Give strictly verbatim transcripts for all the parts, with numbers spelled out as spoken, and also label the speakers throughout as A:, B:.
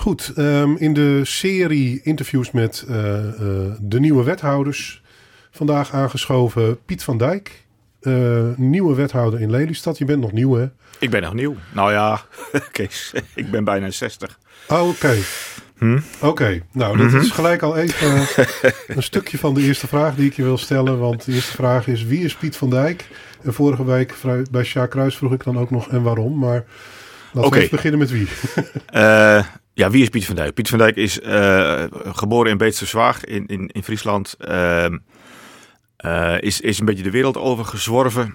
A: Goed, um, in de serie interviews met uh, uh, de nieuwe wethouders vandaag aangeschoven Piet van Dijk, uh, nieuwe wethouder in Lelystad. Je bent nog nieuw, hè?
B: Ik ben nog nieuw. Nou ja, Kees, ik ben bijna zestig.
A: Oh, oké. Okay.
B: Hm?
A: Oké, okay. Nou, dat
B: Mm-hmm.
A: is gelijk al even een stukje van de eerste vraag die ik je wil stellen. Want de eerste vraag is, wie is Piet van Dijk? En vorige week bij Sjaak Kruis vroeg ik dan ook nog en waarom. Maar laten
B: okay.
A: we even beginnen met wie.
B: uh, ja, wie is Piet van Dijk? Piet van Dijk is uh, geboren in Beetserswaag in, in, in Friesland. Uh, uh, is, is een beetje de wereld over gezworven.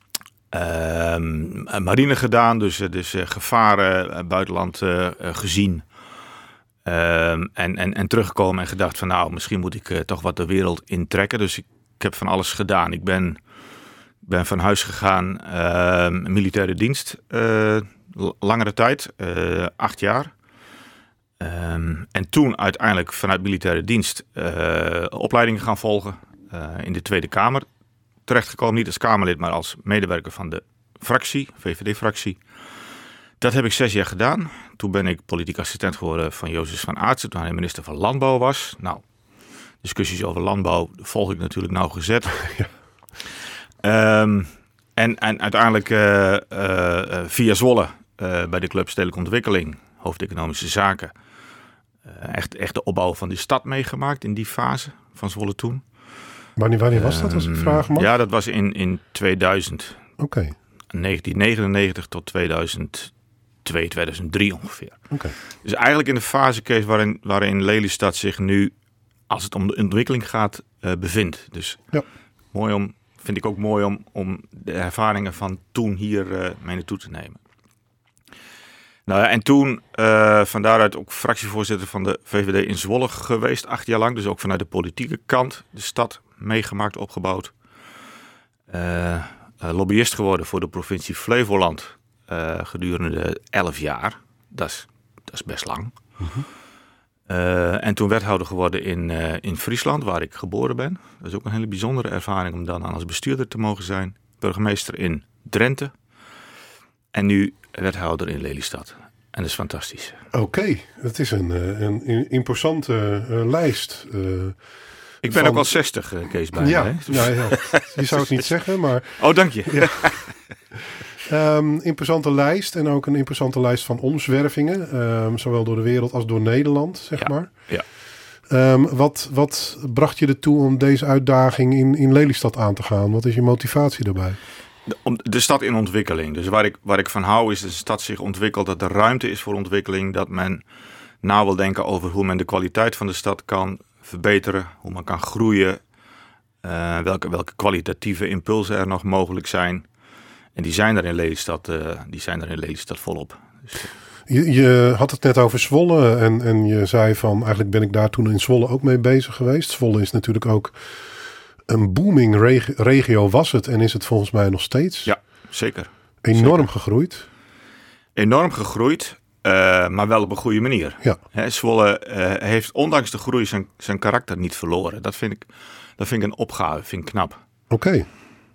B: Uh, marine gedaan, dus, dus uh, gevaren uh, buitenland uh, uh, gezien. Uh, en, en, en teruggekomen en gedacht van nou, misschien moet ik uh, toch wat de wereld intrekken. Dus ik, ik heb van alles gedaan. Ik ben, ben van huis gegaan, uh, militaire dienst, uh, langere tijd, uh, acht jaar. Um, en toen uiteindelijk vanuit militaire dienst uh, opleidingen gaan volgen. Uh, in de Tweede Kamer terechtgekomen, niet als Kamerlid, maar als medewerker van de fractie, V V D-fractie. Dat heb ik zes jaar gedaan. Toen ben ik politiek assistent geworden van Jozef van Aartsen, toen hij minister van Landbouw was. Nou, discussies over landbouw volg ik natuurlijk nauwgezet. Ja. Um, en, en uiteindelijk uh, uh, via Zwolle uh, bij de Club Stedelijke Ontwikkeling, hoofd Economische Zaken, uh, echt, echt de opbouw van die stad meegemaakt in die fase van Zwolle toen.
A: Wanneer, wanneer was dat, als ik vragen mag?
B: Ja, dat was in, in tweeduizend.
A: Oké. Okay.
B: negentien negenennegentig tot tweeduizend twee, tweeduizend drie ongeveer.
A: Okay.
B: Dus eigenlijk in de fase, Kees, waarin, waarin Lelystad zich nu, als het om de ontwikkeling gaat, uh, bevindt. Dus
A: ja.
B: mooi om, vind ik ook mooi om, om de ervaringen van toen hier uh, mee naartoe te nemen. Nou ja, en toen uh, van daaruit ook fractievoorzitter van de V V D in Zwolle geweest, acht jaar lang. Dus ook vanuit de politieke kant de stad meegemaakt, opgebouwd. Uh, uh, lobbyist geworden voor de provincie Flevoland uh, gedurende elf jaar. Dat is, dat is best lang.
A: Mm-hmm.
B: Uh, en toen wethouder geworden in, uh, in Friesland, waar ik geboren ben. Dat is ook een hele bijzondere ervaring om dan als bestuurder te mogen zijn. Burgemeester in Drenthe. En nu wethouder in Lelystad. En dat is fantastisch.
A: Oké, okay. Het is een, een, een imposante uh, lijst. Uh,
B: ik ben
A: van...
B: ook al zestig, uh, Kees, bijna.
A: Ja,
B: hè?
A: ja, ja. Je zou het niet zeggen, maar...
B: Oh, dank je.
A: Ja. um, imposante lijst en ook een imposante lijst van omzwervingen. Um, zowel door de wereld als door Nederland, zeg
B: ja.
A: maar.
B: Ja.
A: Um, wat, wat bracht je ertoe om deze uitdaging in, in Lelystad aan te gaan? Wat is je motivatie daarbij?
B: De, de stad in ontwikkeling. Dus waar ik, waar ik van hou is dat de stad zich ontwikkelt, dat er ruimte is voor ontwikkeling, dat men na wil denken over hoe men de kwaliteit van de stad kan verbeteren, hoe men kan groeien, uh, welke, welke kwalitatieve impulsen er nog mogelijk zijn. En die zijn er in Lelystad, uh, die zijn er in Lelystad volop. Dus,
A: je, je had het net over Zwolle en, en je zei van eigenlijk ben ik daar toen in Zwolle ook mee bezig geweest. Zwolle is natuurlijk ook een booming reg- regio was het en is het volgens mij nog steeds.
B: Ja, zeker.
A: Enorm
B: zeker.
A: gegroeid.
B: Enorm gegroeid, uh, maar wel op een goede manier.
A: Ja.
B: He, Zwolle uh, heeft ondanks de groei zijn, zijn karakter niet verloren. Dat vind ik, dat vind ik een opgave, vind ik knap.
A: Oké. Okay.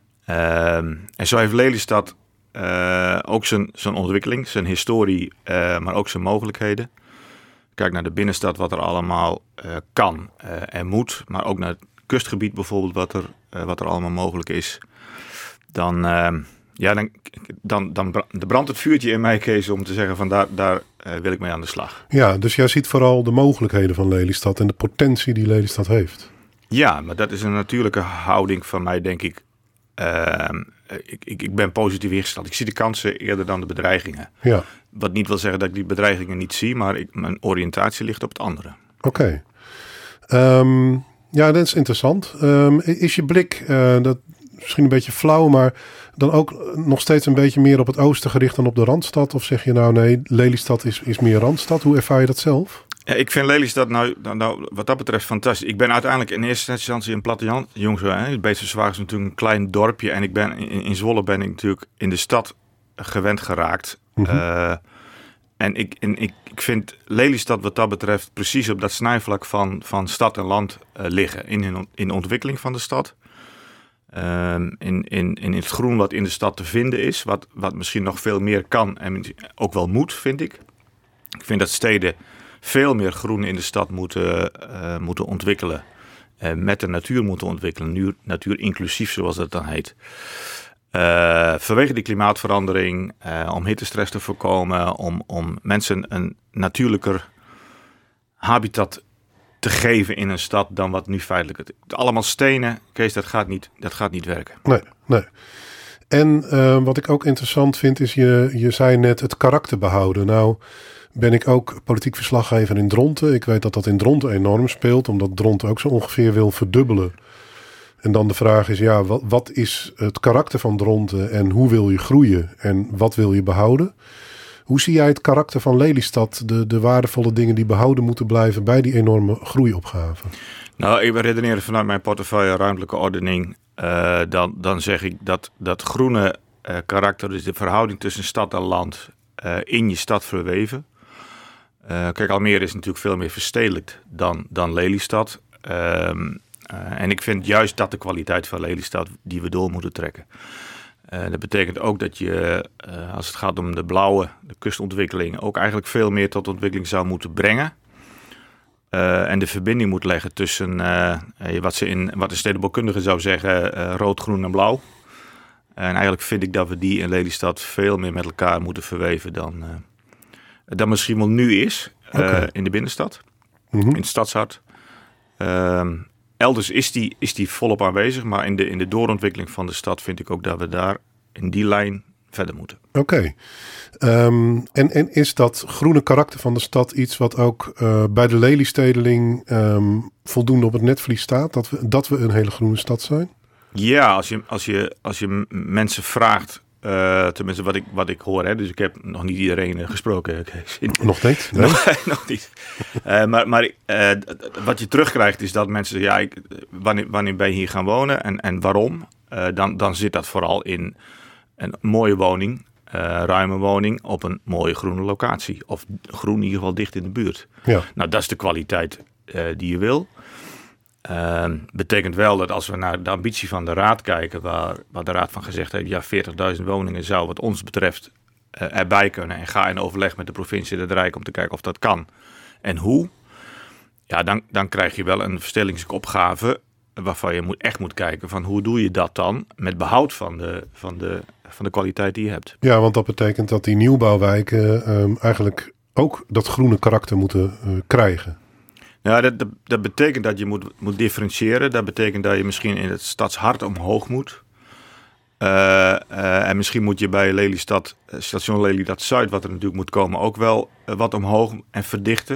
B: Uh, en zo heeft Lelystad uh, ook zijn, zijn ontwikkeling, zijn historie, uh, maar ook zijn mogelijkheden. Kijk naar de binnenstad, wat er allemaal uh, kan uh, en moet, maar ook naar het kustgebied bijvoorbeeld, wat er, uh, wat er allemaal mogelijk is. Dan, uh, ja, dan, dan, dan brandt het vuurtje in mij, Kees, om te zeggen van daar, daar uh, wil ik mee aan de slag.
A: Ja, dus jij ziet vooral de mogelijkheden van Lelystad en de potentie die Lelystad heeft.
B: Ja, maar dat is een natuurlijke houding van mij, denk ik. Uh, ik, ik, ik ben positief ingesteld. Ik zie de kansen eerder dan de bedreigingen.
A: Ja.
B: Wat niet wil zeggen dat ik die bedreigingen niet zie, maar ik, mijn oriëntatie ligt op het andere.
A: Oké. Okay. Um, ja, dat is interessant. Um, is je blik, uh, dat misschien een beetje flauw, maar dan ook nog steeds een beetje meer op het oosten gericht dan op de Randstad? Of zeg je nou nee, Lelystad is, is meer Randstad? Hoe ervaar je dat zelf?
B: Ja, ik vind Lelystad nou, nou, nou wat dat betreft fantastisch. Ik ben uiteindelijk in eerste instantie een plattelandjongen. Beetserswaag is natuurlijk een klein dorpje. En ik ben, in, in Zwolle ben ik natuurlijk in de stad gewend geraakt. Mm-hmm. Uh, en ik, en ik, ik vind Lelystad wat dat betreft precies op dat snijvlak van, van stad en land uh, liggen. In, in, in de ontwikkeling van de stad. Uh, in, in, in het groen wat in de stad te vinden is. Wat, wat misschien nog veel meer kan en ook wel moet, vind ik. Ik vind dat steden veel meer groen in de stad moeten, uh, moeten ontwikkelen. Uh, met de natuur moeten ontwikkelen. Nu, natuur inclusief, zoals dat dan heet. Uh, vanwege die klimaatverandering, uh, om hittestress te voorkomen, om, om mensen een natuurlijker habitat te geven in een stad dan wat nu feitelijk het is. Allemaal stenen, Kees, dat gaat niet, dat gaat niet werken.
A: Nee, nee. En uh, wat ik ook interessant vind is, je, je zei net het karakter behouden. Nou ben ik ook politiek verslaggever in Dronten. Ik weet dat dat in Dronten enorm speelt, omdat Dronten ook zo ongeveer wil verdubbelen. En dan de vraag is, ja, wat, wat is het karakter van Dronten en hoe wil je groeien en wat wil je behouden? Hoe zie jij het karakter van Lelystad, de, de waardevolle dingen die behouden moeten blijven bij die enorme groeiopgave?
B: Nou, ik redeneer vanuit mijn portefeuille ruimtelijke ordening. Uh, dan, dan zeg ik dat dat groene uh, karakter, dus de verhouding tussen stad en land, uh, in je stad verweven. Uh, kijk, Almere is natuurlijk veel meer verstedelijkt dan, dan Lelystad. Um, uh, en ik vind juist dat de kwaliteit van Lelystad die we door moeten trekken. Uh, dat betekent ook dat je, uh, als het gaat om de blauwe, de kustontwikkeling, ook eigenlijk veel meer tot ontwikkeling zou moeten brengen. Uh, en de verbinding moet leggen tussen uh, wat, ze in, wat de stedenbouwkundige zou zeggen, uh, rood, groen en blauw. En eigenlijk vind ik dat we die in Lelystad veel meer met elkaar moeten verweven dan, uh, dan misschien wel nu is uh, okay. in de binnenstad, mm-hmm. in het stadshart. Uh, elders is die, is die volop aanwezig, maar in de, in de doorontwikkeling van de stad vind ik ook dat we daar in die lijn verder moeten.
A: Oké. Okay. Um, en, en is dat groene karakter van de stad iets wat ook uh, bij de Lelystedeling um, voldoende op het netvlies staat? Dat we, dat we een hele groene stad zijn?
B: Ja, als je, als je, als je mensen vraagt, uh, tenminste wat ik, wat ik hoor, hè, dus ik heb nog niet iedereen uh, gesproken.
A: Nog niet? Nee.
B: nog, nog niet. Uh, maar maar uh, wat je terugkrijgt is dat mensen zeggen, ja, ik, wanneer, wanneer ben je hier gaan wonen en, en waarom? Uh, dan, dan zit dat vooral in een mooie woning. Uh, ruime woning op een mooie groene locatie. Of groen in ieder geval dicht in de buurt. Ja. Nou, dat is de kwaliteit uh, die je wil. Uh, betekent wel dat als we naar de ambitie van de Raad kijken, waar, waar de Raad van gezegd heeft, ja, veertigduizend woningen zou wat ons betreft uh, erbij kunnen. En ga in overleg met de provincie en het Rijk om te kijken of dat kan. En hoe? Ja, dan, dan krijg je wel een verstedelijkingsopgave waarvan je moet, echt moet kijken van hoe doe je dat dan met behoud van de, van de, van de kwaliteit die je hebt.
A: Ja, want dat betekent dat die nieuwbouwwijken um, eigenlijk ook dat groene karakter moeten uh, krijgen.
B: Ja, dat, dat, dat betekent dat je moet, moet differentiëren. Dat betekent dat je misschien in het stadshart omhoog moet. Uh, uh, en misschien moet je bij Lelystad, station Lelystad Zuid, wat er natuurlijk moet komen, ook wel uh, wat omhoog en verdichten.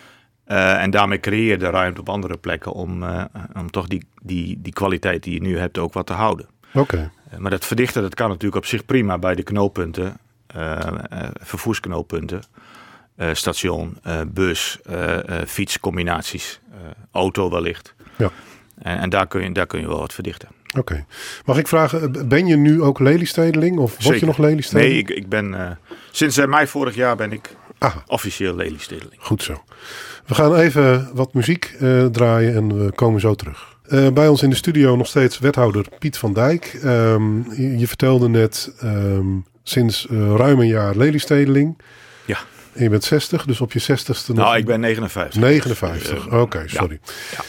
B: Uh, en daarmee creëer je de ruimte op andere plekken om, uh, om toch die, die, die kwaliteit die je nu hebt ook wat te houden.
A: Oké. Okay.
B: Uh, maar dat verdichten, dat kan natuurlijk op zich prima bij de knooppunten, uh, uh, vervoersknooppunten, uh, station, uh, bus, uh, uh, fietscombinaties, uh, auto wellicht. Ja. En, en daar, kun je, daar kun je wel wat verdichten.
A: Oké. Okay. Mag ik vragen, ben je nu ook Lelystedeling of word Zeker. je nog Lelystedeling?
B: Nee, ik, ik ben uh, sinds uh, mei vorig jaar ben ik Aha. officieel Lelystedeling.
A: Goed zo. We gaan even wat muziek uh, draaien en we komen zo terug. Uh, bij ons in de studio nog steeds wethouder Piet van Dijk. Um, je, je vertelde net um, sinds uh, ruim een jaar Lelystedeling.
B: Ja.
A: En je bent zestig, dus op je zestigste nog...
B: Nou, ik ben negenenvijftig.
A: negenenvijftig, uh, oké, okay, sorry.
B: Ja.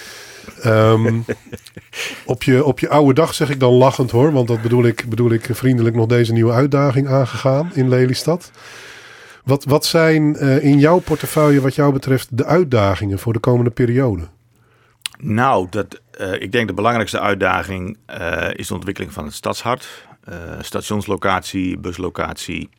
A: Um, op, je, op je oude dag zeg ik dan lachend hoor, want dat bedoel ik, bedoel ik vriendelijk nog deze nieuwe uitdaging aangegaan in Lelystad. Wat, wat zijn uh, in jouw portefeuille wat jou betreft de uitdagingen voor de komende periode?
B: Nou, dat, uh, ik denk de belangrijkste uitdaging uh, is de ontwikkeling van het stadshart. Uh, stationslocatie, buslocatie,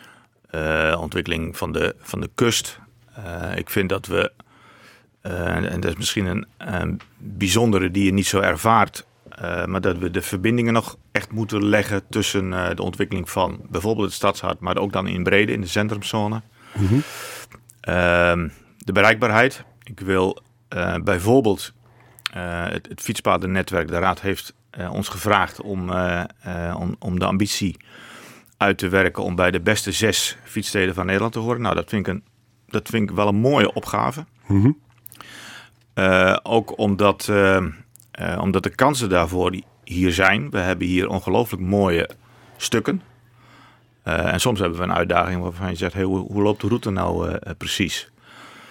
B: uh, ontwikkeling van de, van de kust. Uh, ik vind dat we, uh, en dat is misschien een, een bijzondere die je niet zo ervaart, uh, maar dat we de verbindingen nog echt moeten leggen tussen uh, de ontwikkeling van bijvoorbeeld het stadshart, maar ook dan in brede, in de centrumzone. Mm-hmm. Uh, de bereikbaarheid. Ik wil uh, bijvoorbeeld uh, het, het fietspadennetwerk, de Raad heeft uh, ons gevraagd om, uh, uh, om, om de ambitie uit te werken om bij de beste zes fietssteden van Nederland te horen. Nou, dat vind ik, een, dat vind ik wel een mooie opgave. Mm-hmm. Uh, ook omdat, uh, uh, omdat de kansen daarvoor hier zijn. We hebben hier ongelooflijk mooie stukken. Uh, en soms hebben we een uitdaging waarvan je zegt, hey, hoe, hoe loopt de route nou uh, precies?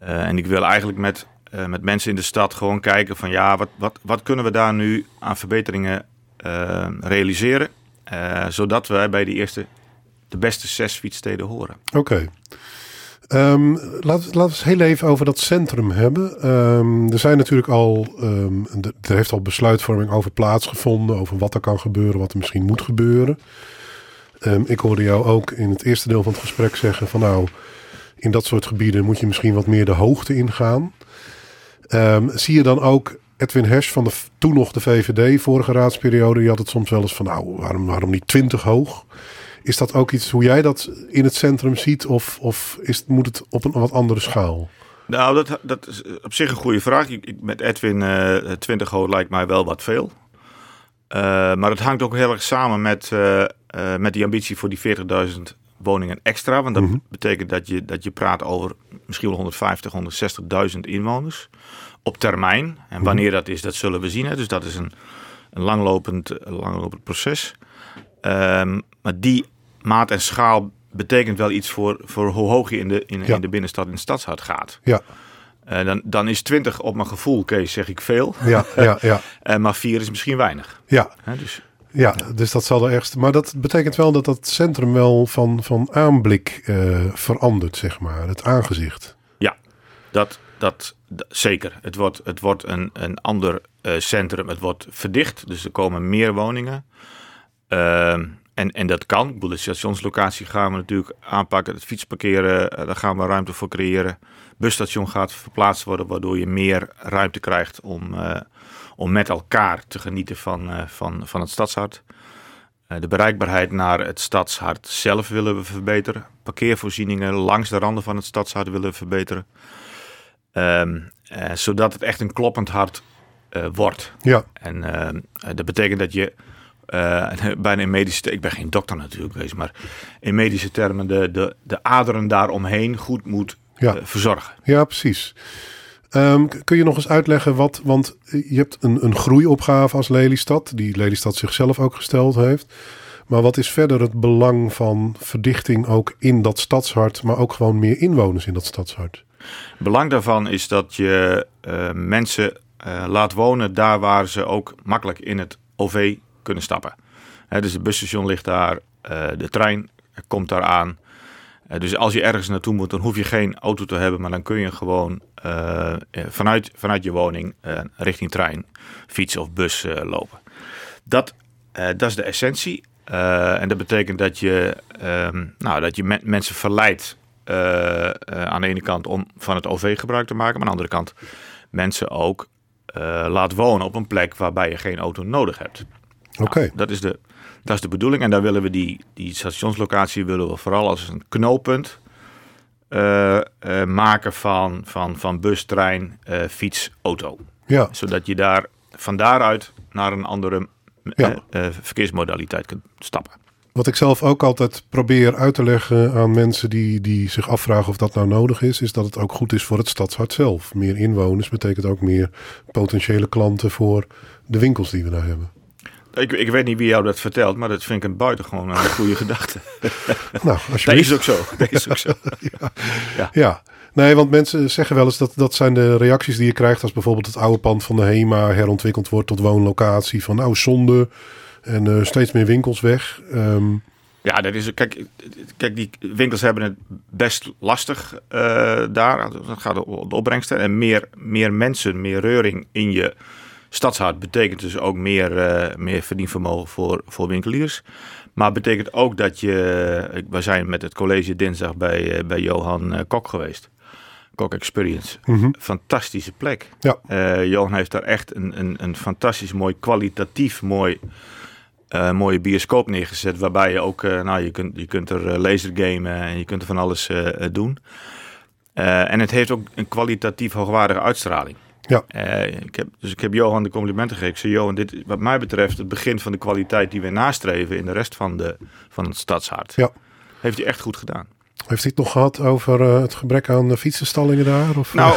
B: Uh, en ik wil eigenlijk met, uh, met mensen in de stad gewoon kijken van ja, wat, wat, wat kunnen we daar nu aan verbeteringen uh, realiseren, uh, zodat wij bij die eerste, de beste zes fietssteden horen.
A: Oké. Okay. Um, laten we eens heel even over dat centrum hebben. Um, er zijn natuurlijk al, um, er heeft al besluitvorming over plaatsgevonden, over wat er kan gebeuren, wat er misschien moet gebeuren. Um, ik hoorde jou ook in het eerste deel van het gesprek zeggen van nou, in dat soort gebieden moet je misschien wat meer de hoogte ingaan. Um, zie je dan ook Edwin Hersch van de, toen nog de V V D, vorige raadsperiode, die had het soms wel eens van nou, waarom, waarom niet twintig hoog? Is dat ook iets hoe jij dat in het centrum ziet of, of is, moet het op een wat andere schaal?
B: Nou, dat, dat is op zich een goede vraag. Ik, ik, met Edwin uh, twintig hoog lijkt mij wel wat veel. Uh, maar het hangt ook heel erg samen met, uh, uh, met die ambitie voor die veertigduizend woningen extra. Want dat mm-hmm. betekent dat je, dat je praat over misschien wel honderdvijftig, honderdzestigduizend inwoners op termijn. En wanneer mm-hmm. dat is, dat zullen we zien. Hè. Dus dat is een, een langlopend, langlopend proces. Um, maar die maat en schaal betekent wel iets voor, voor hoe hoog je in de, in, ja. in de binnenstad in het stadshart gaat.
A: Ja.
B: Uh, dan, dan is twintig op mijn gevoel, Kees, zeg ik veel.
A: Ja, ja, ja.
B: uh, maar vier is misschien weinig.
A: Ja.
B: Uh, dus,
A: ja, dus dat zal er ergste. Maar dat betekent wel dat dat centrum wel van, van aanblik uh, verandert, zeg maar. Het aangezicht.
B: Ja, dat, dat, dat zeker. Het wordt, het wordt een, een ander uh, centrum. Het wordt verdicht, dus er komen meer woningen. Uh, En, en dat kan. Ik bedoel, de stationslocatie gaan we natuurlijk aanpakken. Het fietsparkeren, uh, daar gaan we ruimte voor creëren. Busstation gaat verplaatst worden, waardoor je meer ruimte krijgt om, uh, om met elkaar te genieten van, uh, van, van het stadshart. Uh, de bereikbaarheid naar het stadshart zelf willen we verbeteren. Parkeervoorzieningen langs de randen van het stadshart willen we verbeteren. Um, uh, zodat het echt een kloppend hart uh, wordt.
A: Ja.
B: En uh, dat betekent dat je Uh, bijna in medische, ik ben geen dokter natuurlijk geweest, maar in medische termen de, de, de aderen daaromheen goed moet ja. uh, verzorgen.
A: Ja, precies. Um, kun je nog eens uitleggen wat, want je hebt een, een groeiopgave als Lelystad, die Lelystad zichzelf ook gesteld heeft. Maar wat is verder het belang van verdichting ook in dat stadshart, maar ook gewoon meer inwoners in dat stadshart?
B: Het belang daarvan is dat je uh, mensen uh, laat wonen daar waar ze ook makkelijk in het O V kunnen stappen. He, dus het busstation ligt daar, uh, de trein komt daar aan. Uh, dus als je ergens naartoe moet, dan hoef je geen auto te hebben, maar dan kun je gewoon uh, vanuit, vanuit je woning uh, richting trein, fiets of bus uh, lopen. Dat, uh, dat is de essentie. Uh, en dat betekent dat je, um, nou, dat je me- mensen verleidt uh, uh, aan de ene kant om van het O V gebruik te maken, maar aan de andere kant mensen ook uh, laat wonen op een plek waarbij je geen auto nodig hebt.
A: Oké. Okay.
B: Nou, dat is de, dat is de bedoeling. En daar willen we die, die stationslocatie willen we vooral als een knooppunt uh, uh, maken van, van, van bus, trein, uh, fiets, auto.
A: Ja.
B: Zodat je daar van daaruit naar een andere
A: ja.
B: uh, uh, verkeersmodaliteit kunt stappen.
A: Wat ik zelf ook altijd probeer uit te leggen aan mensen die, die zich afvragen of dat nou nodig is, is dat het ook goed is voor het stadshart zelf. Meer inwoners betekent ook meer potentiële klanten voor de winkels die we daar hebben.
B: Ik, ik weet niet wie jou dat vertelt, maar dat vind ik een buitengewoon een goede gedachte.
A: Nou,
B: dat is ook zo. Dat is ook zo.
A: ja. Ja. ja, nee, want mensen zeggen wel eens dat dat zijn de reacties die je krijgt als bijvoorbeeld het oude pand van de HEMA herontwikkeld wordt tot woonlocatie. Van nou, zonde en uh, steeds meer winkels weg. Um,
B: Ja, dat is, kijk, kijk, die winkels hebben het best lastig uh, daar. Dat gaat om de opbrengsten. En meer, meer mensen, meer reuring in je stadshart betekent dus ook meer, uh, meer verdienvermogen voor, voor winkeliers. Maar betekent ook dat je... We zijn met het college dinsdag bij, uh, bij Johan uh, Kok geweest. Kok Experience.
A: Mm-hmm.
B: Fantastische plek.
A: Ja.
B: Uh, Johan heeft daar echt een, een, een fantastisch mooi, kwalitatief mooi... Uh, mooie bioscoop neergezet, waarbij je ook, uh, nou, je kunt, je kunt er uh, lasergamen en je kunt er van alles uh, doen. Uh, en het heeft ook een kwalitatief hoogwaardige uitstraling.
A: Ja.
B: Uh, ik heb, dus ik heb Johan de complimenten gegeven. Ik zei, Johan, dit is wat mij betreft het begin van de kwaliteit die we nastreven in de rest van, de, van het stadshart.
A: Ja.
B: Heeft hij echt goed gedaan.
A: Heeft hij het nog gehad over uh, het gebrek aan uh, fietsenstallingen daar? Of,
B: nou,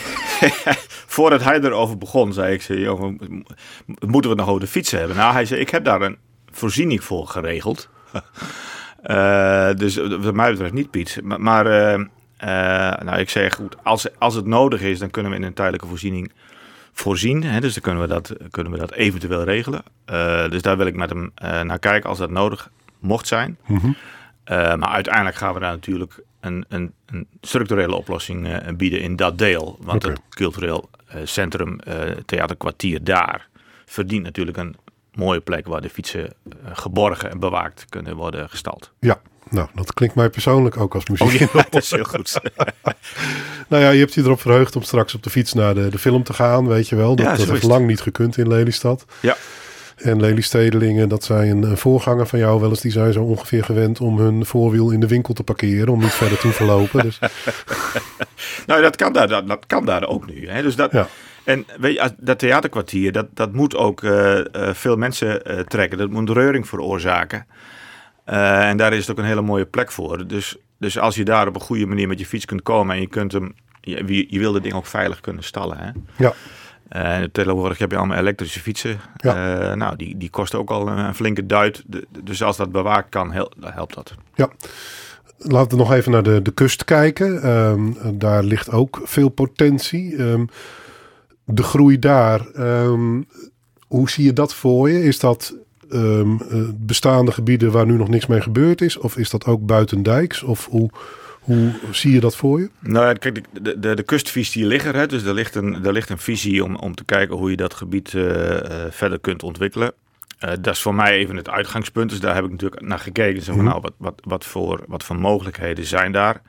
B: voordat hij erover begon, zei ik, zei, Johan, moeten we nog over de fietsen hebben? Nou, hij zei, ik heb daar een voorziening voor geregeld. uh, dus wat mij betreft niet, Piet. Maar, maar uh, Uh, nou, ik zeg goed, als, als het nodig is, dan kunnen we in een tijdelijke voorziening voorzien. Hè? Dus dan kunnen we dat, kunnen we dat eventueel regelen. Uh, dus daar wil ik met hem uh, naar kijken als dat nodig mocht zijn.
A: Mm-hmm.
B: Uh, maar uiteindelijk gaan we daar natuurlijk een, een, een structurele oplossing uh, bieden in dat deel. Want okay. Het cultureel uh, centrum, uh, theaterkwartier daar, verdient natuurlijk een mooie plek waar de fietsen uh, geborgen en bewaakt kunnen worden gestald.
A: Ja, nou, dat klinkt mij persoonlijk ook als muziek.
B: Oh ja, dat is heel goed.
A: Nou ja, je hebt je erop verheugd om straks op de fiets naar de, de film te gaan, weet je wel. Dat, ja, dat heeft lang niet gekund in Lelystad.
B: Ja.
A: En Lelystedelingen, dat zijn een voorganger van jou wel eens, die zijn zo ongeveer gewend om hun voorwiel in de winkel te parkeren, om niet verder toe te lopen. Dus.
B: Nou, dat kan daar, dat, dat kan daar ook nu. Hè? Dus dat,
A: ja.
B: En weet je, dat theaterkwartier, dat, dat moet ook uh, uh, veel mensen uh, trekken. Dat moet reuring veroorzaken. Uh, en daar is het ook een hele mooie plek voor. Dus, dus als je daar op een goede manier met je fiets kunt komen en je kunt hem, je, je wil dat ding ook veilig kunnen stallen. Hè?
A: Ja.
B: Uh, tegenwoordig heb je allemaal elektrische fietsen. Ja. Uh, nou, die, die kosten ook al een flinke duit. De, dus als dat bewaakt kan, hel, helpt dat.
A: Ja. Laten we nog even naar de, de kust kijken. Um, daar ligt ook veel potentie. Um, de groei daar, um, hoe zie je dat voor je? Is dat um, bestaande gebieden waar nu nog niks mee gebeurd is? Of is dat ook buitendijks? Of hoe... Hoe zie je dat voor je?
B: Nou, kijk, de, de, de kustvisie liggen er. Dus er ligt een, er ligt een visie om, om te kijken hoe je dat gebied uh, uh, verder kunt ontwikkelen. Uh, dat is voor mij even het uitgangspunt. Dus daar heb ik natuurlijk naar gekeken. Zo van, nou, wat, wat, wat, voor, wat voor mogelijkheden zijn daar?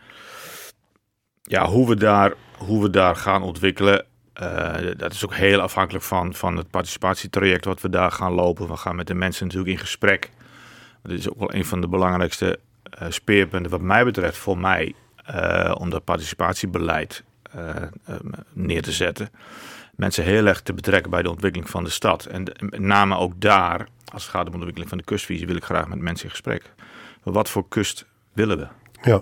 B: Ja, hoe we daar, hoe we daar gaan ontwikkelen. Uh, dat is ook heel afhankelijk van, van het participatietraject wat we daar gaan lopen. We gaan met de mensen natuurlijk in gesprek. Dat is ook wel een van de belangrijkste Uh, speerpunten wat mij betreft voor mij uh, om dat participatiebeleid uh, uh, neer te zetten. Mensen heel erg te betrekken bij de ontwikkeling van de stad. En de, met name ook daar, als het gaat om de ontwikkeling van de kustvisie, wil ik graag met mensen in gesprek. Maar wat voor kust willen we?
A: Ja,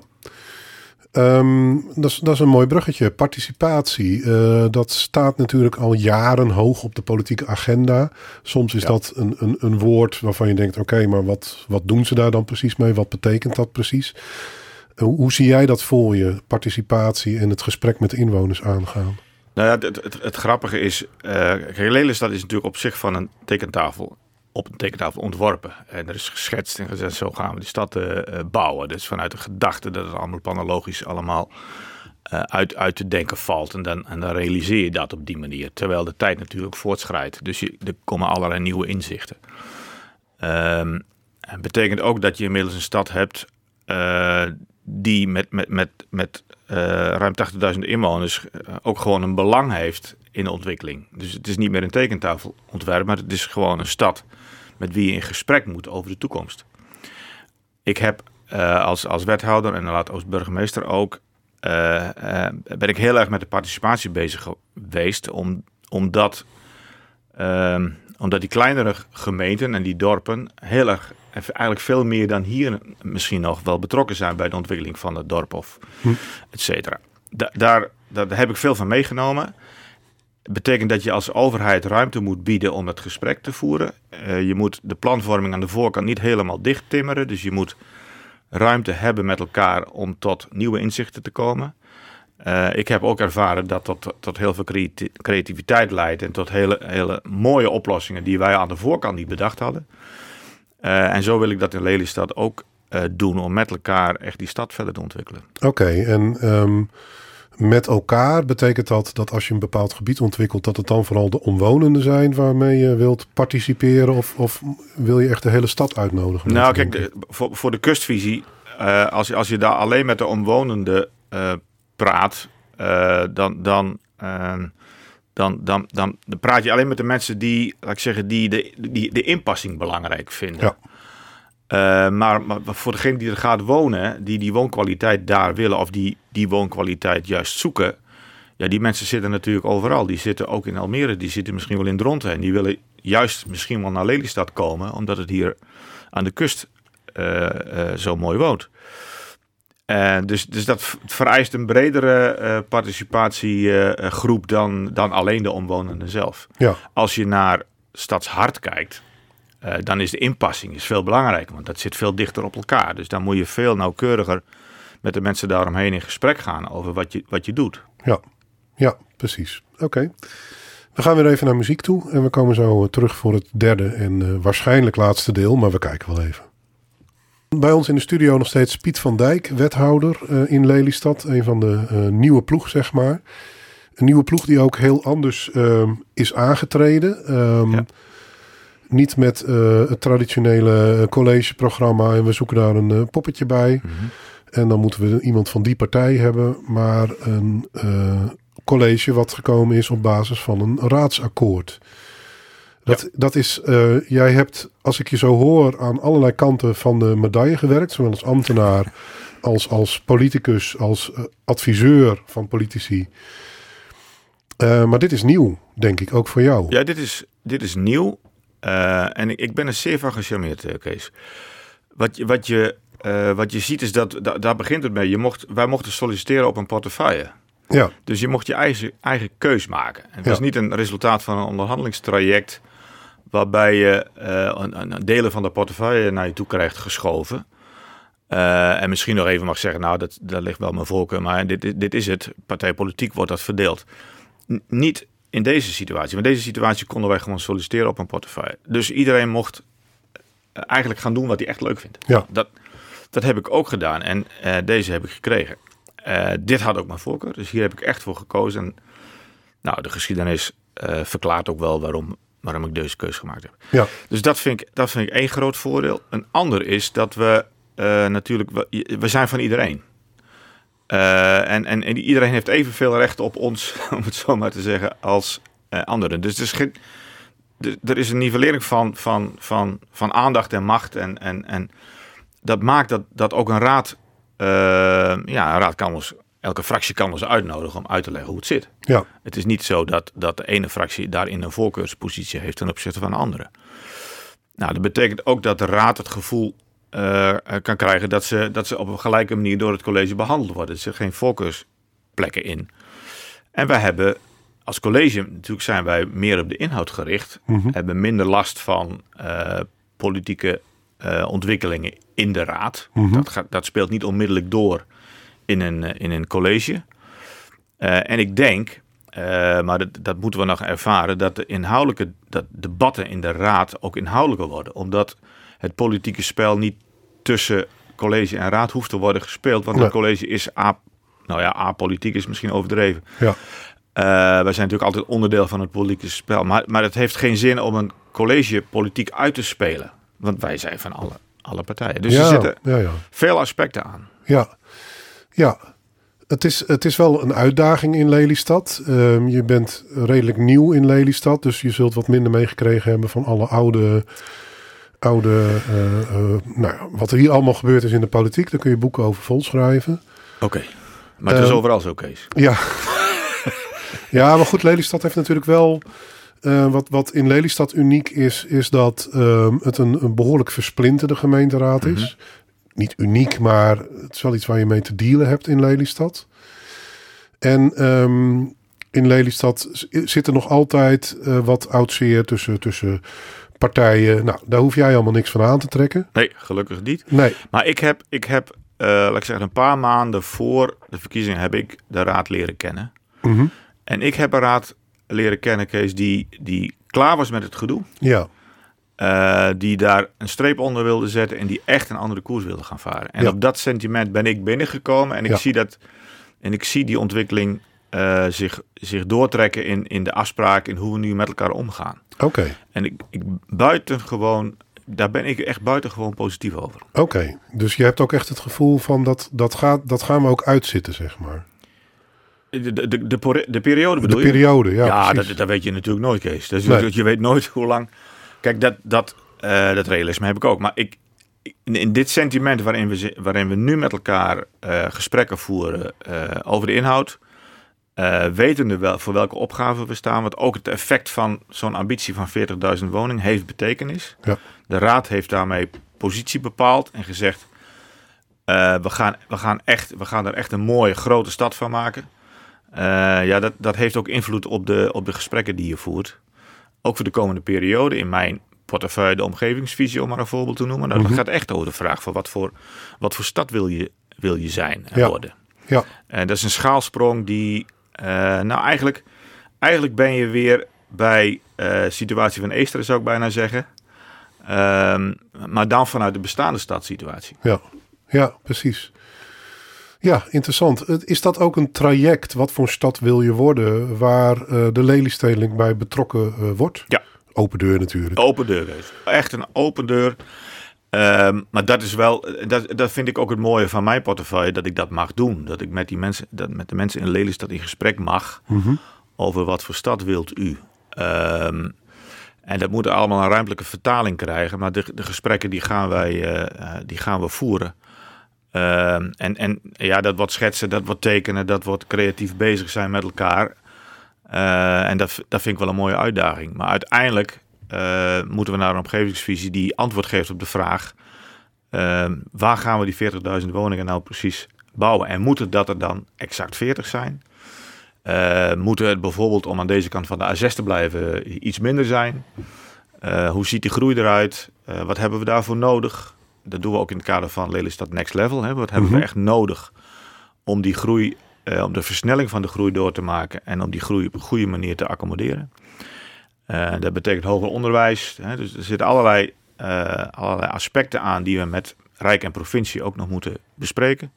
A: um, dat, is, dat is een mooi bruggetje. Participatie, uh, dat staat natuurlijk al jaren hoog op de politieke agenda. Soms is ja. dat een, een, een woord waarvan je denkt, oké, okay, maar wat, wat doen ze daar dan precies mee? Wat betekent dat precies? Uh, hoe zie jij dat voor je, participatie en het gesprek met de inwoners aangaan?
B: Nou ja, het, het, het grappige is, uh, Lelystad is natuurlijk op zich van een tekentafel. op een tekentafel ontworpen. En er is geschetst en gezegd, zo gaan we die stad uh, bouwen. Dus vanuit de gedachte dat het allemaal planologisch allemaal uh, uit, uit te denken valt. En dan, en dan realiseer je dat op die manier. Terwijl de tijd natuurlijk voortschrijdt. Dus je, er komen allerlei nieuwe inzichten. Um, en betekent ook dat je inmiddels een stad hebt uh, die met, met, met, met uh, ruim tachtigduizend inwoners uh, ook gewoon een belang heeft in de ontwikkeling. Dus het is niet meer een tekentafelontwerp, maar het is gewoon een stad met wie je in gesprek moet over de toekomst. Ik heb uh, als, als wethouder en laat als burgemeester ook, uh, uh, ben ik heel erg met de participatie bezig geweest, om, omdat, uh, omdat die kleinere gemeenten en die dorpen heel erg, eigenlijk veel meer dan hier misschien nog wel betrokken zijn bij de ontwikkeling van het dorp of hm. et cetera. Da, daar, daar heb ik veel van meegenomen. Het betekent dat je als overheid ruimte moet bieden om het gesprek te voeren. Uh, je moet de planvorming aan de voorkant niet helemaal dicht timmeren. Dus je moet ruimte hebben met elkaar om tot nieuwe inzichten te komen. Uh, ik heb ook ervaren dat dat tot, tot heel veel creativiteit leidt. En tot hele, hele mooie oplossingen die wij aan de voorkant niet bedacht hadden. Uh, en zo wil ik dat in Lelystad ook uh, doen. Om met elkaar echt die stad verder te ontwikkelen.
A: Oké, okay, en... Um... Met elkaar betekent dat dat als je een bepaald gebied ontwikkelt, dat het dan vooral de omwonenden zijn waarmee je wilt participeren? Of, of wil je echt de hele stad uitnodigen?
B: Nou, kijk, de, voor, voor de kustvisie, uh, als, je, als je daar alleen met de omwonenden uh, praat, uh, dan, dan, uh, dan, dan, dan, dan praat je alleen met de mensen die, laat ik zeggen, die de, die de inpassing belangrijk vinden.
A: Ja.
B: Uh, maar, maar voor degene die er gaat wonen, die die woonkwaliteit daar willen of die die woonkwaliteit juist zoeken, ja, die mensen zitten natuurlijk overal. Die zitten ook in Almere, die zitten misschien wel in Dronten en die willen juist misschien wel naar Lelystad komen, omdat het hier aan de kust uh, uh, zo mooi woont. Uh, dus, dus dat vereist een bredere uh, participatiegroep uh, dan, dan alleen de omwonenden zelf.
A: Ja.
B: Als je naar Stadshart kijkt, Uh, dan is de inpassing is veel belangrijker, want dat zit veel dichter op elkaar. Dus dan moet je veel nauwkeuriger met de mensen daaromheen in gesprek gaan over wat je, wat je doet.
A: Ja, ja precies. Oké. Okay. We gaan weer even naar muziek toe en we komen zo terug voor het derde en uh, waarschijnlijk laatste deel, maar we kijken wel even. Bij ons in de studio nog steeds Piet van Dijk, wethouder uh, in Lelystad. Een van de uh, nieuwe ploeg, zeg maar. Een nieuwe ploeg die ook heel anders uh, is aangetreden. Um, ja. Niet met uh, het traditionele collegeprogramma en we zoeken daar een uh, poppetje bij. Mm-hmm. En dan moeten we iemand van die partij hebben. Maar een uh, college wat gekomen is op basis van een raadsakkoord. Dat, ja. dat is, uh, jij hebt, als ik je zo hoor, aan allerlei kanten van de medaille gewerkt. Zowel als ambtenaar, als, als politicus, als uh, adviseur van politici. Uh, maar dit is nieuw, denk ik, ook voor jou.
B: Ja, dit is, dit is nieuw. Uh, en ik, ik ben er zeer van gecharmeerd, uh, Kees. Wat je, wat, je, uh, wat je ziet is dat, da, daar begint het mee. Je mocht, wij mochten solliciteren op een portefeuille.
A: Ja.
B: Dus je mocht je eigen, eigen keus maken. Het
A: ja.
B: was niet een resultaat van een onderhandelingstraject waarbij je uh, een, een delen van de portefeuille naar je toe krijgt geschoven. Uh, en misschien nog even mag zeggen, nou, dat, dat ligt wel mijn voorkeur, maar dit, dit, dit is het. Partijpolitiek wordt dat verdeeld. N- niet in deze situatie. Maar in deze situatie konden wij gewoon solliciteren op een portefeuille. Dus iedereen mocht uh, eigenlijk gaan doen wat hij echt leuk vindt.
A: Ja.
B: Dat, dat heb ik ook gedaan en uh, deze heb ik gekregen. Uh, dit had ook mijn voorkeur, dus hier heb ik echt voor gekozen. En, nou, de geschiedenis uh, verklaart ook wel waarom, waarom ik deze keuze gemaakt heb.
A: Ja.
B: Dus dat vind ik, dat vind ik één groot voordeel. Een ander is dat we uh, natuurlijk, we, we zijn van iedereen. Uh, en, en, en iedereen heeft evenveel recht op ons, om het zo maar te zeggen, als uh, anderen. Dus er is, geen, de, er is een nivellering van, van, van, van aandacht en macht. En, en, en dat maakt dat, dat ook een raad, uh, ja, een raad kan ons, elke fractie kan ons uitnodigen om uit te leggen hoe het zit.
A: Ja.
B: Het is niet zo dat, dat de ene fractie daarin een voorkeurspositie heeft ten opzichte van de andere. Nou, dat betekent ook dat de raad het gevoel Uh, kan krijgen dat ze, dat ze op een gelijke manier door het college behandeld worden. Er zitten geen voorkeursplekken in. En wij hebben als college, natuurlijk zijn wij meer op de inhoud gericht, mm-hmm. hebben minder last van uh, politieke uh, ontwikkelingen in de raad. Mm-hmm. Dat, gaat, dat speelt niet onmiddellijk door in een, uh, in een college. Uh, en ik denk, uh, maar dat, dat moeten we nog ervaren, dat de inhoudelijke dat debatten in de raad ook inhoudelijker worden. Omdat het politieke spel niet tussen college en raad hoeft te worden gespeeld. Want ja. het college is a, nou ja, apolitiek is misschien overdreven.
A: Ja.
B: Uh, wij zijn natuurlijk altijd onderdeel van het politieke spel. Maar, maar het heeft geen zin om een college politiek uit te spelen. Want wij zijn van alle, alle partijen. Dus
A: ja,
B: er zitten
A: ja, ja.
B: veel aspecten aan.
A: Ja, ja. Het is, het is wel een uitdaging in Lelystad. Um, je bent redelijk nieuw in Lelystad. Dus je zult wat minder meegekregen hebben van alle oude... oude uh, uh, nou, wat er hier allemaal gebeurd is in de politiek. Daar kun je boeken over vol schrijven.
B: Oké, okay. Maar het is uh, overal zo, Kees.
A: Ja. Ja, maar goed, Lelystad heeft natuurlijk wel... Uh, wat, wat in Lelystad uniek is, is dat um, het een, een behoorlijk versplinterde gemeenteraad is. Mm-hmm. Niet uniek, maar het is wel iets waar je mee te dealen hebt in Lelystad. En um, in Lelystad zit er nog altijd uh, wat oud-zeer tussen... tussen partijen, nou, daar hoef jij allemaal niks van aan te trekken.
B: Nee, gelukkig niet.
A: Nee.
B: Maar ik heb, ik heb uh, laat ik zeggen, een paar maanden voor de verkiezingen heb ik de raad leren kennen.
A: Mm-hmm.
B: En ik heb een raad leren kennen, Kees, die, die klaar was met het gedoe.
A: Ja.
B: Uh, die daar een streep onder wilde zetten en die echt een andere koers wilde gaan varen. En ja. op dat sentiment ben ik binnengekomen en ik, ja. zie, dat, en ik zie die ontwikkeling uh, zich, zich doortrekken in, in de afspraak in hoe we nu met elkaar omgaan.
A: Oké. Okay.
B: En ik, ik buitengewoon, daar ben ik echt buitengewoon positief over.
A: Oké, okay. Dus je hebt ook echt het gevoel van dat, dat, gaat, dat gaan we ook uitzitten, zeg maar.
B: De, de, de, de, de periode bedoel
A: je? De periode,
B: je?
A: ja.
B: Ja, dat, dat weet je natuurlijk nooit, Kees. Dus nee. Je weet nooit hoe lang. Kijk, dat, dat, uh, dat realisme heb ik ook. Maar ik, in, in dit sentiment waarin we, waarin we nu met elkaar uh, gesprekken voeren uh, over de inhoud... Uh, wetende wel voor welke opgave we staan. Want ook het effect van zo'n ambitie van veertigduizend woningen heeft betekenis.
A: Ja.
B: De raad heeft daarmee positie bepaald en gezegd... Uh, we, gaan, we, gaan echt, we gaan er echt een mooie grote stad van maken. Uh, ja, dat, dat heeft ook invloed op de, op de gesprekken die je voert. Ook voor de komende periode. In mijn portefeuille de omgevingsvisie, om maar een voorbeeld te noemen. Nou, mm-hmm. Dat gaat echt over de vraag van wat voor, wat voor stad wil je, wil je zijn en
A: ja.
B: worden.
A: Ja.
B: En dat is een schaalsprong die, uh, nou eigenlijk, eigenlijk ben je weer bij de uh, situatie van Eester, zou ik bijna zeggen. Um, maar dan vanuit de bestaande stadssituatie.
A: Ja, ja, precies. Ja, interessant. Is dat ook een traject? Wat voor stad wil je worden waar uh, de Lelystedeling bij betrokken uh, wordt?
B: Ja.
A: Open deur natuurlijk.
B: Open deur. Echt een open deur. Um, maar dat is wel, dat, dat vind ik ook het mooie van mijn portefeuille, dat ik dat mag doen. Dat ik met die mensen, dat met de mensen in Lelystad in gesprek mag mm-hmm. over wat voor stad wilt u. Um, en dat moet allemaal een ruimtelijke vertaling krijgen, maar de, de gesprekken die gaan wij, uh, die gaan we voeren. Um, en, en ja, dat wordt schetsen, dat wordt tekenen, dat wordt creatief bezig zijn met elkaar. Uh, en dat, dat vind ik wel een mooie uitdaging. Maar uiteindelijk uh, moeten we naar een omgevingsvisie die antwoord geeft op de vraag: uh, waar gaan we die veertigduizend woningen nou precies bouwen? En moeten dat er dan exact veertig zijn? Uh, moeten het bijvoorbeeld, om aan deze kant van de A zes te blijven, iets minder zijn? Uh, hoe ziet die groei eruit? Uh, wat hebben we daarvoor nodig? Dat doen we ook in het kader van Lelystad Next Level. Hè? Wat hebben mm-hmm. we echt nodig om die groei, uh, om de versnelling van de groei door te maken en om die groei op een goede manier te accommoderen. Uh, dat betekent hoger onderwijs. Hè? Dus er zitten allerlei, uh, allerlei aspecten aan die we met Rijk en provincie ook nog moeten bespreken.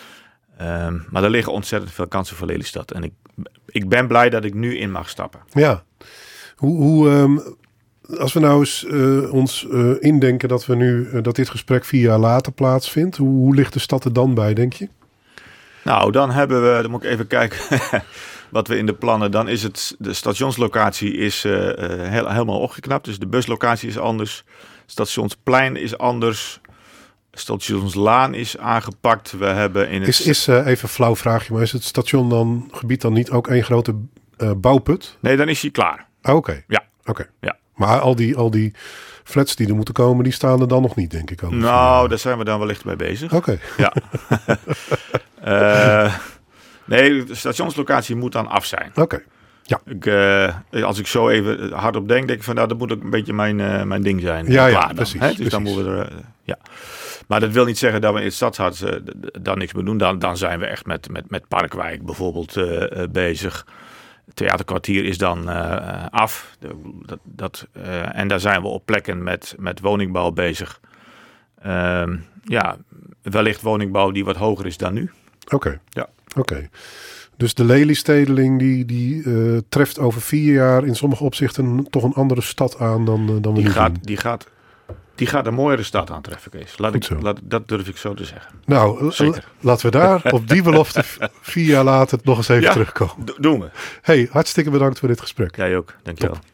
B: Um, maar er liggen ontzettend veel kansen voor Lelystad. En ik, ik ben blij dat ik nu in mag stappen.
A: Ja, hoe... hoe um... Als we nou eens uh, ons uh, indenken dat we nu uh, dat dit gesprek vier jaar later plaatsvindt, hoe, hoe ligt de stad er dan bij, denk je?
B: Nou, dan hebben we, dan moet ik even kijken wat we in de plannen. Dan is het de stationslocatie is uh, heel, helemaal opgeknapt, dus de buslocatie is anders, stationsplein is anders, stationslaan is aangepakt. We hebben in het
A: is is uh, even een flauw vraagje, maar is het station dan gebied dan niet ook één grote uh, bouwput?
B: Nee, dan is hij klaar.
A: Ah, Oké. Okay.
B: Ja.
A: Oké. Okay.
B: Ja.
A: Maar al die, al die flats die er moeten komen, die staan er dan nog niet, denk ik. Anders.
B: Nou, daar zijn we dan wellicht mee bezig.
A: Oké.
B: Okay. Ja. uh, nee, de stationslocatie moet dan af zijn.
A: Oké. Okay. Ja.
B: Ik, uh, als ik zo even hardop denk, denk ik van nou, dat moet ook een beetje mijn, uh, mijn ding zijn.
A: Ja,
B: klaar
A: ja, precies.
B: Dan, dus
A: precies.
B: dan moeten we er, uh, ja. Maar dat wil niet zeggen dat we in het Stadshart uh, dan niks meer doen. Dan, dan zijn we echt met, met, met Parkwijk bijvoorbeeld uh, uh, bezig. Het theaterkwartier is dan uh, af. Dat, dat, uh, en daar zijn we op plekken met, met woningbouw bezig. Uh, ja, wellicht woningbouw die wat hoger is dan nu.
A: Oké. Okay.
B: Ja.
A: Oké. Okay. Dus de Lelystedeling die, die uh, treft over vier jaar in sommige opzichten toch een andere stad aan dan, uh, dan we
B: die
A: nu
B: gaat,
A: zien.
B: Die gaat, die gaat een mooiere stad aantreffen, Kees. Laat ik, laat, dat durf ik zo te zeggen.
A: Nou, Zeker. L- laten we daar op die belofte vier jaar later nog eens even ja, terugkomen.
B: D- doen we.
A: Hey, hartstikke bedankt voor dit gesprek.
B: Jij ook, dankjewel. Top.